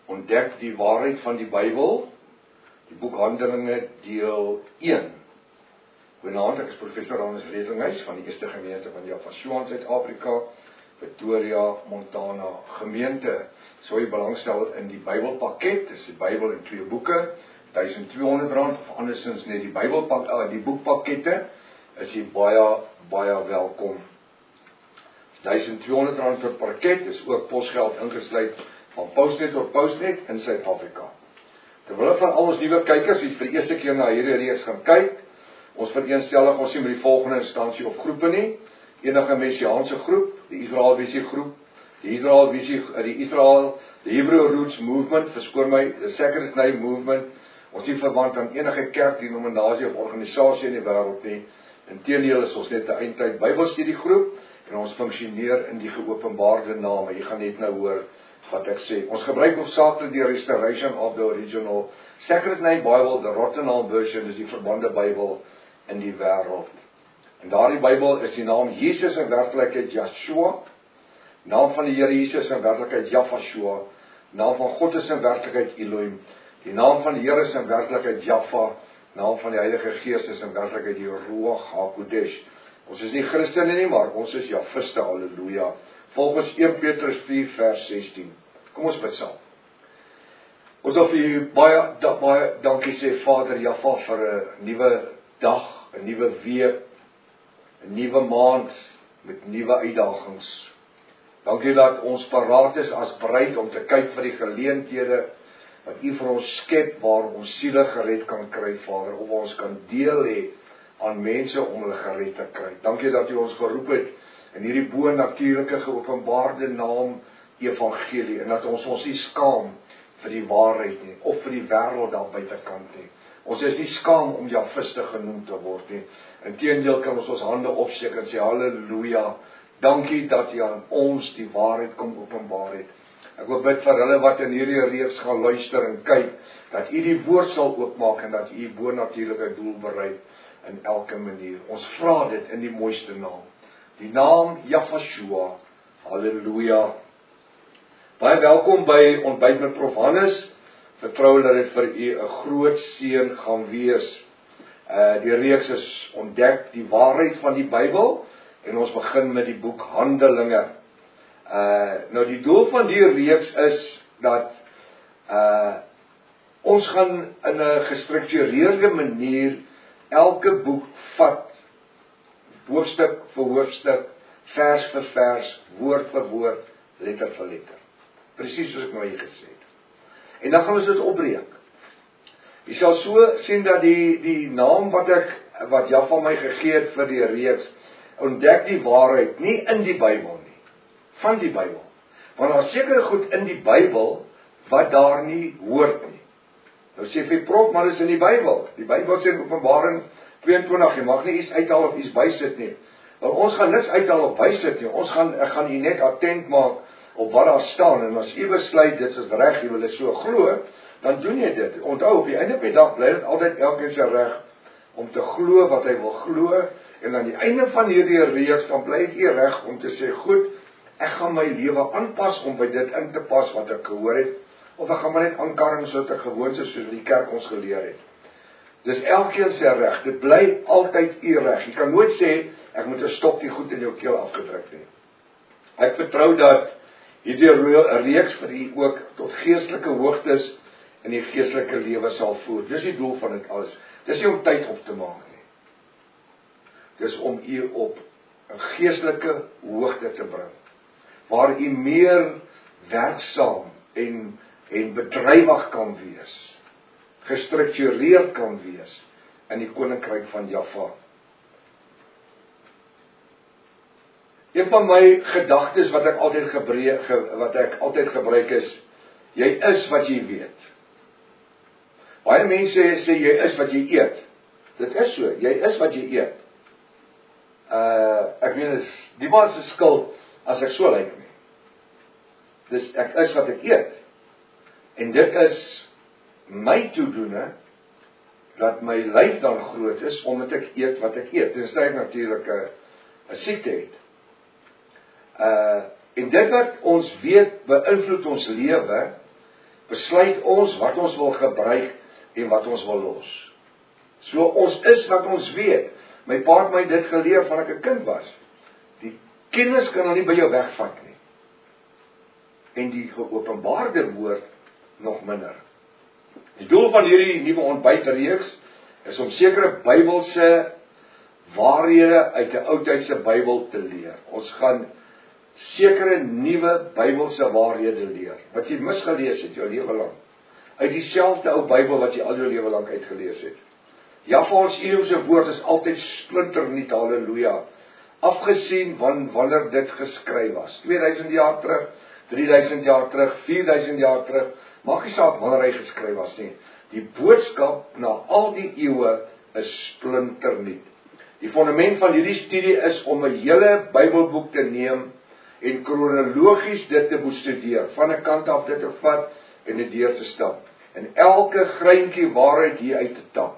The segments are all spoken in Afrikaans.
Ontdek die waarheid van die Bybel, die boek Handelinge deel 1. Goeienaand, ek is professor Hannes Redlinghuis van die Eerste Gemeente van Javasua in Suid-Afrika, Pretoria, Montana gemeente. Sou jy belangstel in die Bybelpakket, dis die Bybel in 2 boeke, R1200 of andersins net die die boekpakkette, is jy baie welkom. R1200 per pakket, is ook posgeld ingesluit van Postnet tot Postnet in Suid-Afrika. Terwyl van al ons nuwe kykers wie vir die eerste keer na hierdie reeks gaan kyk, ons vereenstellig ons nie met die volgende instansie of groepe nie, enige messiaanse groep, die Israel Visie groep, die Hebrew Roots Movement, verskoon my, the Sacred Name Movement, ons nie verwant aan enige kerk, denominasie of organisasie in die wêreld nie. Inteendeel is ons net 'n eindtyd Bybelstudiegroep en ons funksioneer in die geopenbaarde name. Jy gaan net nou hoor wat ek sê. Ons gebruik hoofsaaklik die Restoration of the Original Sacred Name Bible, the Rottenham version, is die verbande Bybel in die wêreld. En daardie Bybel is die naam Jesus in werklikheid Yeshua, naam van die Here Jesus in werklikheid Javashua, naam van God is in werklikheid Elohim, die naam van die Here is in werklikheid Jaffa, naam van die Heilige Gees is in werklikheid die Ruach HaKodesh. Ons is nie Christene nie, maar ons is Javiste, halleluja. Volgens 1 Petrus 4 vers 16. Kom ons bid saam. Ons wil vir u baie dankie sê, Vader Jaffa, vir 'n nuwe dag, 'n nuwe week, 'n nuwe maand met nuwe uitdagings. Dankie dat ons paraat is as bruid om te kyk vir die geleenthede wat u vir ons skep, waar ons siele gered kan kry, Vader, of ons kan deel hê aan mense om hulle gered te kry. Dankie dat u ons geroep het in hierdie bo-natuurlike geopenbaarde naam evangelie, en dat ons nie skaam vir die waarheid nie, of vir die wêreld daar buitekant nie. Ons is nie skaam om Javiste genoem te word nie. Inteendeel kan ons hande opsteek en sê, halleluja, dankie dat u aan ons die waarheid kom openbaar het. Ek wil bid vir hulle wat in hierdie reeks gaan luister en kyk, dat u die woord sal oopmaak en dat u bo-natuurlike doel bereik in elke manier. Ons vra dit in die mooiste naam. Die naam Javashua. Halleluja. Baie welkom by Ontbyt met Prof Hannes. Vertrou dat dit vir u 'n groot seën gaan wees. Die reeks is Ontdek die waarheid van die Bybel en ons begin met die boek Handelinge. Nou die doel van die reeks is dat ons gaan in 'n gestruktureerde manier elke boek vat, hoofstuk vir hoofstuk, vers vir vers, woord vir woord, letter vir letter. Presies soos ek nou hier gesê het. En dan gaan ons dit opbreek. Jy sal so sien dat die naam wat Jaffa my gegee het vir die reeks, ontdek die waarheid, nie in die Bybel nie, van die Bybel. Want daar is sekere goed in die Bybel wat daar nie hoort nie. Nou sê vir Prof, maar dis in die Bybel. Die Bybel sê in Openbaring 22, jy mag nie iets uithaal of iets bysit nie. Nou, ons gaan niks uithaal of bysit nie. Ek gaan u net attent maak op wat daar staan, en as u besluit, dit is reg, jy wil dit so glo, dan doen jy dit. Onthou, op die einde van die dag bly dit altyd elkeen se reg om te glo wat hy wil glo, en aan die einde van hierdie reeks, dan bly dit u reg om te sê, goed, ek gaan my lewe aanpas om by dit in te pas wat ek gehoor het, of ek gaan maar net aankarring soos ek gewoon soos die kerk ons geleer het. Dis elkeen se reg, dit bly altyd u reg. Jy kan nooit sê, ek moet 'n stok die goed in jou keel afgedruk nie. Ek vertrou dat hierdie reeks vir u ook tot geestelike hoogtes in die geestelike lewe sal voer. Dis die doel van dit alles. Dis nie om tyd op te maak nie. Dis om u op 'n geestelike hoogte te bring, waar u meer werksaam en bedrywig kan wees, gestruktureerd kan wees in die koninkryk van Jaffa. Een van my gedagtes wat ek altyd gebruik is, jy is wat jy weet. Baie mense sê jy is wat jy eet. Dit is so, jy is wat jy eet. Ek meen, niemand se skuld as ek so lyk nie. Dus ek is wat ek eet. En dit is my toedoene, dat my lyf dan groot is, omdat ek eet wat ek eet. Dis ek natuurlik 'n siekte het. En dit wat ons weet, beïnvloed ons lewe, besluit ons wat ons wil gebruik en wat ons wil los. So ons is wat ons weet. My pa het my dit geleer van ek 'n kind was. Die kennis kan nou nie by jou wegvat nie. En die geopenbaarde woord nog minder. Die doel van hierdie nuwe ontbytreeks is om sekere Bybelse waarhede uit 'n oudtydse Bybel te leer. Ons gaan sekere nuwe Bybelse waarhede leer, wat jy misgelees het jou lewe lank. Uit dieselfde ou Bybel wat jy al jou lewe lank uitgelees het. Jahwe ons Elohim se woord is altyd splinternuut, halleluja. Afgesien wanneer dit geskryf was. 2000 jaar terug, 3000 jaar terug, 4000 jaar terug, maak nie saak wanneer hy geskryf was nie. Die boodskap na al die eeue is splinternuut. Die fondament van hierdie studie is om 'n hele Bybelboek te neem en kronologies dit te bestudeer, van 'n kant af dit te vat en dit deur te stap. En elke greintjie waarheid hier uit te tap.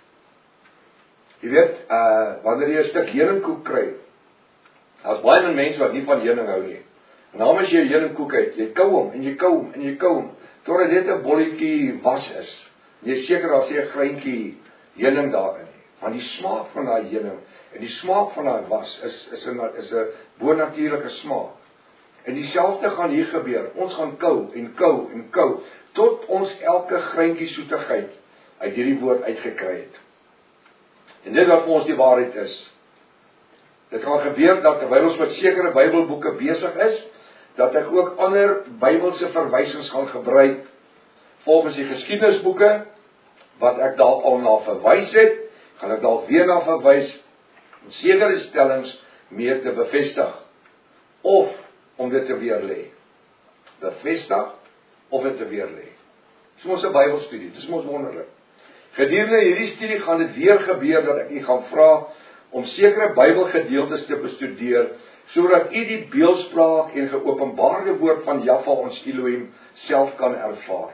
Jy weet, wanneer jy 'n stuk heuningkoek kry, daar's baie mense wat nie van heuning hou nie. En dan as jy 'n heuningkoek het, jy kou hom en jy kou hom en jy kou hom, totdat dit 'n bolletjie was is. Jy is seker daar's 'n greintjie heuning daarin. Want die smaak van daai heuning en die smaak van daai was is 'n bonatuurlike smaak. En dieselfde gaan hier gebeur. Ons gaan kou en kou en kou tot ons elke greintjie soetigheid uit hierdie woord uitgekry het. En dit wat vir ons die waarheid is. Dit gaan gebeur dat terwyl ons met sekere Bybelboeke besig is, dat ek ook ander Bybelse verwysings gaan gebruik volgens die geskiedenisboeke wat ek dalk al na verwys het, gaan ek dalk weer na verwys om sekere stellings meer te bevestig of om dit te weerlê. Bevestig of dit te weerlê. Dis mos 'n Bybelstudie, dis mos wonderlik. Gedurende hierdie studie gaan dit weer gebeur dat ek u gaan vra om sekere Bybelgedeeltes te bestudeer, sodat u die beeldspraak en geopenbaarde woord van Jahwe ons Elohim self kan ervaar.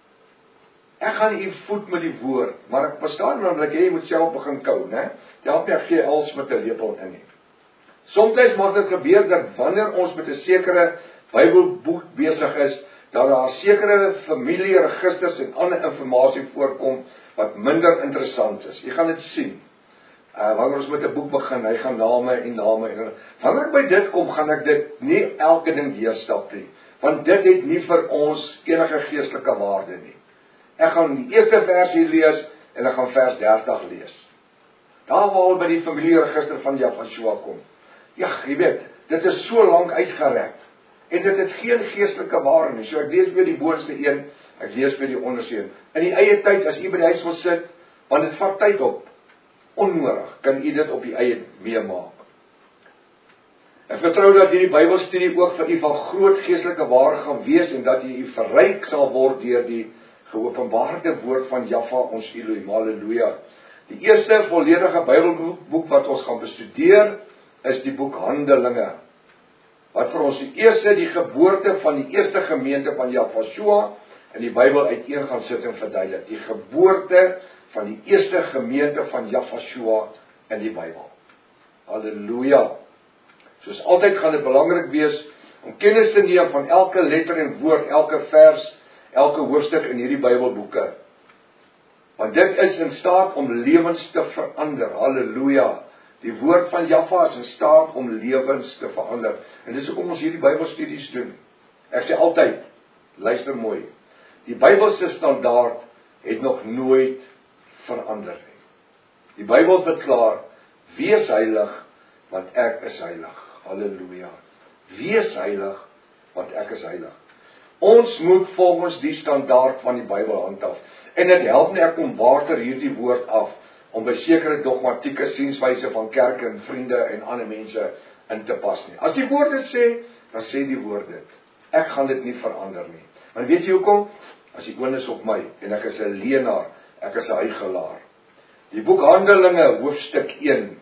Ek gaan u voed met die woord, maar ek verstaan naamlik jy moet self begin kou, né? Help nie gee als met 'n lepel in nie. Soms mag dit gebeur dat wanneer ons met 'n sekere Bybelboek besig is, dat daar sekere familieregisters en ander inligting voorkom wat minder interessant is. Jy gaan dit sien. Wanneer ons met 'n boek begin, hy gaan name en wanneer ek by dit kom, gaan ek dit nie elke ding deurstap nie, want dit het nie vir ons enige geestelike waarde nie. Ek gaan die eerste versie lees en ek gaan vers 30 lees. Daar waar by die familieregister van Jahwe kom. Ja, jy weet, dit is so lank uitgerek en dit het geen geestelike waarde nie. So ek lees weer die boonste een, ek lees weer die onderste een. In die eie tyd as u by die huis wil sit, want dit vat tyd op. Onnodig, kan u dit op die eie meemaak. Ek vertrou dat hierdie Bybelstudie ook vir u van groot geestelike waarde gaan wees en dat u verryk sal word deur die geopenbaarde woord van Jahwe ons Elohim. Halleluja. Die eerste volledige Bybelboek wat ons gaan bestudeer is die boek Handelinge. Wat vir ons die geboorte van die eerste gemeente van Jahwe in die Bybel uiteen gaan sit en verduidelik. Die geboorte van die eerste gemeente van Jahwe in die Bybel. Halleluja. Soos altyd gaan dit belangrik wees om kennis te neem van elke letter en woord, elke vers, elke hoofstuk in hierdie Bybelboeke. Want dit is in staat om lewens te verander. Halleluja. Die woord van Jahwe is in staat om lewens te verander. En dis hoekom ons hierdie Bybelstudies doen. Ek sê altyd, luister mooi. Die Bybelse standaard het nog nooit verander nie. Die Bybel verklaar, wees heilig, want ek is heilig. Halleluja. Wees heilig, want ek is heilig. Ons moet volgens die standaard van die Bybel handhaaf. En dit help nie ek kom water hierdie woord af, om by sekere dogmatieke sienswyse van kerke en vriende en ander mense in te pas nie. As die woord dit sê, dan sê die woord dit. Ek gaan dit nie verander nie. Want weet jy hoekom? As die oon is op my, en ek is 'n leienaar, ek is 'n huigelaar. Die boek Handelinge, hoofstuk 1,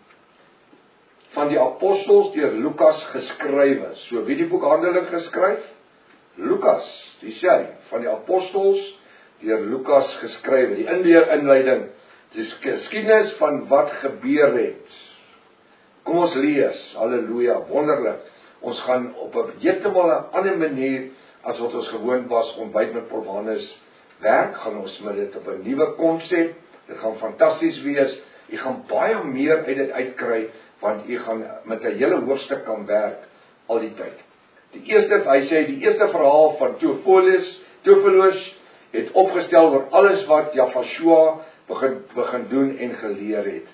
van die apostels deur Lukas geskrywe. So wie die boek Handelinge geskryf? Lukas, die sê, van die apostels deur Lukas geskrywe. Die inleiding, die geskiedenis van wat gebeur het. Kom ons lees, halleluja, wonderlik. Ons gaan op 'n heeltemal 'n ander manier as wat ons gewoond was, ontbyt met Prof Hannes werk, gaan ons met dit op 'n nuwe konsep. Dit gaan fantasties wees. Jy gaan baie meer uit dit uitkry, want jy gaan met 'n hele hoofstuk kan werk al die tyd. Hy sê die eerste verhaal van Theophilus het opgestel oor alles wat Jafashua begin doen en geleer het.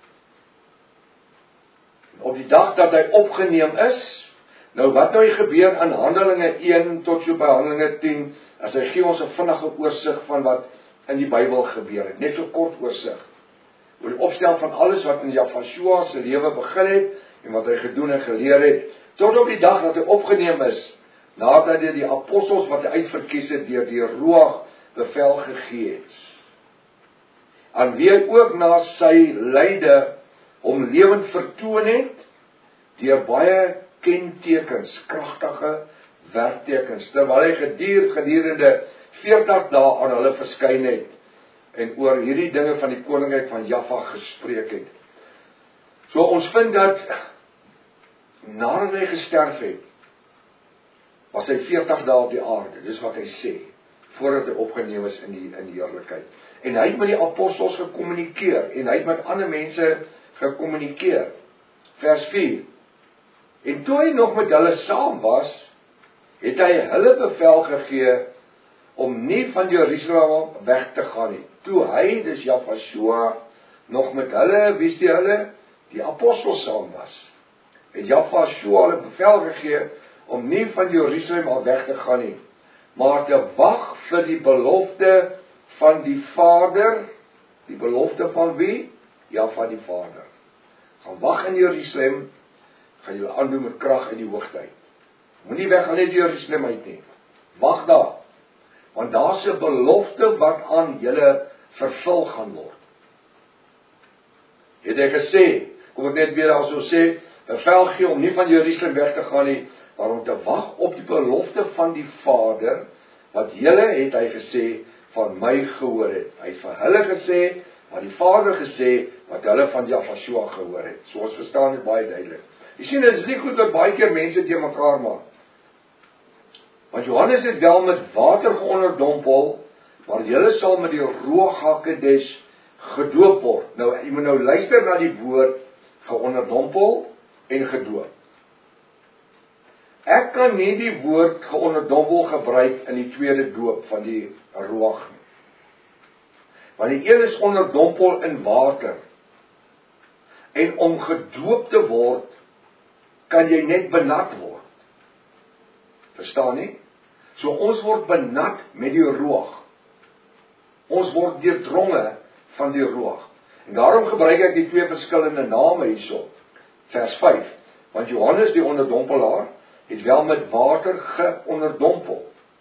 Op die dag dat hy opgeneem is, nou wat nou gebeur in Handelinge 1 tot so by Handelinge 10, as hy gee ons 'n vinnige oorsig van wat in die Bybel gebeur het, net so kort oorsig, oor die opstel van alles wat in Jafashua se lewe begin het, en wat hy gedoen en geleer het, tot op die dag dat hy opgeneem is, nadat hy die apostels wat hy uitverkies het, deur die Ruach bevel gegee het, aan wie hy ook na sy lyde hom lewend vertoon het, deur baie kentekens, kragtige werktekens, terwyl hy gedurende 40 dae aan hulle verskyn het, en oor hierdie dinge van die koninkryk van Jaffa gespreek het. So ons vind dat, nadat hy gesterf het, was hy 40 dae op die aarde, dis wat hy sê, voordat hy opgeneem is in die heerlikheid. En hy het met die apostels gekommunikeer, en hy het met ander mense gekommunikeer. Vers 4. En toe hy nog met hulle saam was, het hy hulle bevel gegee om nie van Jerusalem weg te gaan nie. Toe hy, dis Jafashua, nog met hulle, wie is die hulle? Die apostels saam was. Het Jafashua hulle bevel gegee om nie van Jerusalem al weg te gaan nie, maar te wag vir die belofte van die Vader. Die belofte van wie? Ja, van die Vader. Gaan wag in Jerusalem, gaan julle aandoen met krag in die hoogte uit. Moenie weggaan uit Jerusalem uit nie. Wag daar, want daar's 'n belofte wat aan julle vervul gaan word. Het hy gesê, kom ek net weer daarso sê, bevel gee om nie van Jerusalem weg te gaan nie, maar om te wag op die belofte van die Vader, wat julle, het hy gesê, van my gehoor het. Hy het vir hulle gesê, wat die Vader gesê, wat hulle van Jafashua gehoor het. So ons verstaan dit baie duidelik. Jy sien, dit is nie goed dat baie keer mense teen mekaar maak. Want Johannes het wel met water geonderdompel, maar julle sal met die Ruach HaKodesh gedoop word. Nou, jy moet nou luister na die woord geonderdompel en gedoop. Ek kan nie die woord geonderdompel gebruik in die tweede doop van die Ruach nie. Want die een is onderdompel in water. En om gedoop te word, kan jy net benat word. Verstaan nie? So ons word benat met die Ruach. Ons word deurdronge van die Ruach. En daarom gebruik ek die twee verskillende name hierso. Vers 5. Want Johannes die onderdompelaar het wel met water geonderdompel.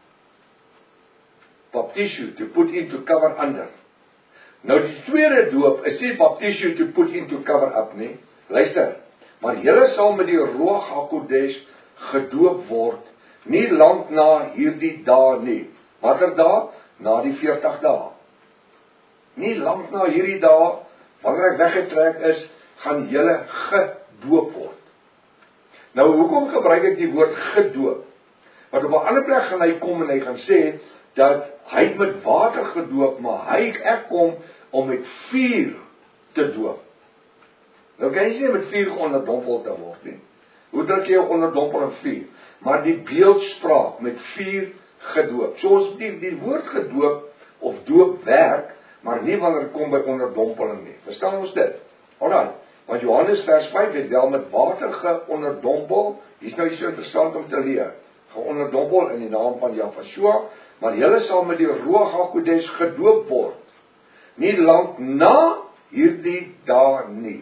Baptisio, to put in, to cover under. Nou die tweede doop is nie baptisio, to put in, to cover up nie. Luister, maar julle sal met die Ruach HaKodesh gedoop word, nie lank na hierdie dae nie. Watter dae? Na die 40 dae. Nie lank na hierdie dae, wanneer ek weggetrek is, gaan julle gedoop word. Nou, hoekom gebruik ek die woord gedoop? Want op 'n ander plek gaan hy kom en hy gaan sê, dat hy met water gedoop, maar ek kom om met vuur te doop. Nou kan jy nie met vuur onderdompel te word nie. Hoe druk jy jou onderdompel in vuur? Maar die beeldspraak met vuur gedoop. So ons die woord gedoop of doop werk, maar nie wanneer dit kom by onderdompeling nie. Verstaan ons dit? Alraai. Want Johannes vers 5 het wel met water geonderdompel. Hier's nou iets so interessant om te leer. Geonderdompel in die naam van Jafashua, maar julle sal met die Ruach HaKodesh gedoop word. Nie lank na hierdie dae nie.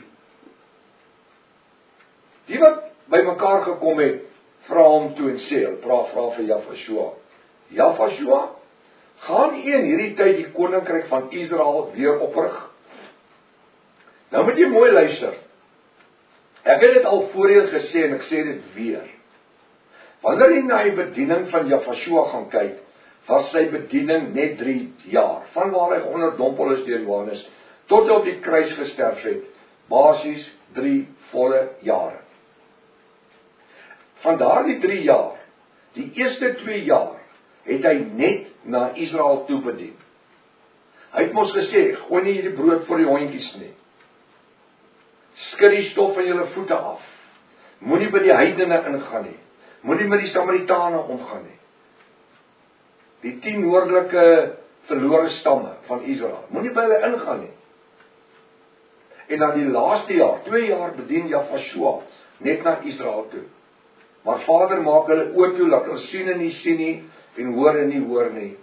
Die wat by mekaar gekom het, vra hom toe en sê, vra vir Jafashua. Jafashua, gaan in hierdie tyd die koninkryk van Israel weer oprig? Nou moet jy mooi luister. Ek het dit al voorheen gesê en ek sê dit weer. Wanneer jy na die bediening van Jafashua gaan kyk, was sy bediening net 3 jaar. Vanwaar hy geonderdompel is deur Johannes, tot hy op die kruis gesterf het, basies 3 volle jare. Van daardie 3 jaar, die eerste 2 jaar, het hy net na Israel toe bedien. Hy het mos gesê, gooi nie hierdie brood vir die hondjies nie. Skud die stof van julle voete af. Moenie by die heidene ingaan nie. Moenie met die Samaritane omgaan nie. Die 10 noordelike verlore stamme van Israel. Moenie by hulle ingaan nie. En dan die laaste jaar, 2 jaar bedien Jafashua net na Israel toe. Maar Vader maak hulle oë toe, laat hulle sien en nie sien nie, en hoor en nie hoor nie.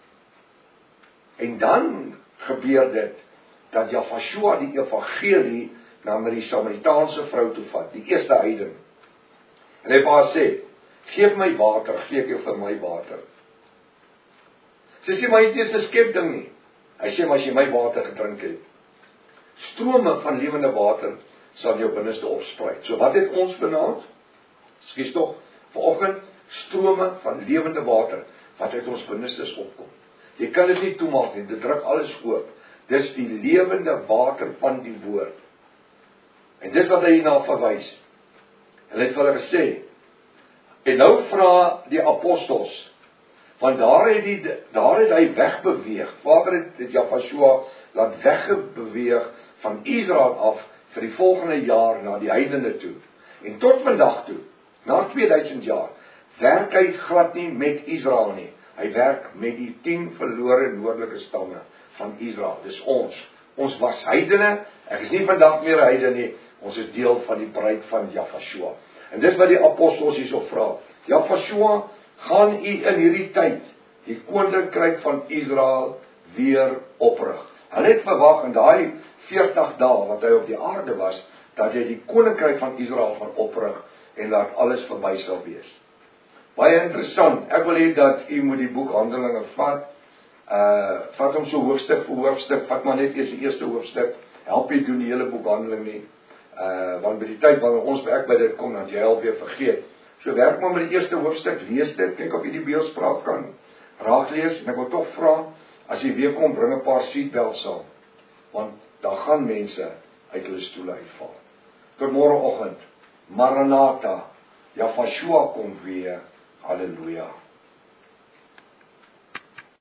En dan gebeur dit, dat Jafashua die evangelie na met die Samaritaanse vrou toe vat, die eerste heiden. En hy pa sê, geef my water, gee ek jou vir my water. Sy sê, maar dit is 'n skepding nie. Hy sê, maar as jy my water gedrink het, strome van lewende water sal jou binneste opspruit. So wat het ons vanaand? Skus tog, vanoggend strome van lewende water wat uit ons binnestes opkom. Jy kan dit nie toemaak nie, dit druk alles oop. Dis die lewende water van die woord. En dis wat hy hierna verwys. En hy het vir hulle gesê, en nou vra die apostels, want daar het hy wegbeweeg. Vader het Jafashua laat wegbeweeg van Israel af vir die volgende jaar na die heidene toe. En tot vandag toe, na 2000 jaar, werk hy glad nie met Israel nie. Hy werk met die 10 verlore noordelike stamme van Israel. Dis ons. Ons was heidene. Ek is nie vandag meer heidene nie. Ons is deel van die bruid van Jafashua. En dis wat die apostels hierso vra. Jafashua, gaan u in hierdie tyd die koninkryk van Israel weer oprig. Hulle het verwag in daai 40 dae wat hy op die aarde was, dat hy die koninkryk van Israel gaan oprig en laat alles verby sal wees. Baie interessant. Ek wil hê dat u moet die boek Handelinge vat. Vat hom so hoofstuk vir hoofstuk. Vat maar net eers die eerste hoofstuk. Help jy doen die hele boek Handelinge nie. Want by die tyd wanneer ons werk by dit kom, dan jy alweer vergeet. So werk maar met die eerste hoofstuk, lees dit, kyk of jy die beeldspraak kan raaklees. En ek wil tog vra, as jy weer kom, bring 'n paar seatbelts saam. Want daar gaan mense uit hulle stoele uitval. Tot môreoggend. Maranatha. Jafashua kom weer. Halleluja.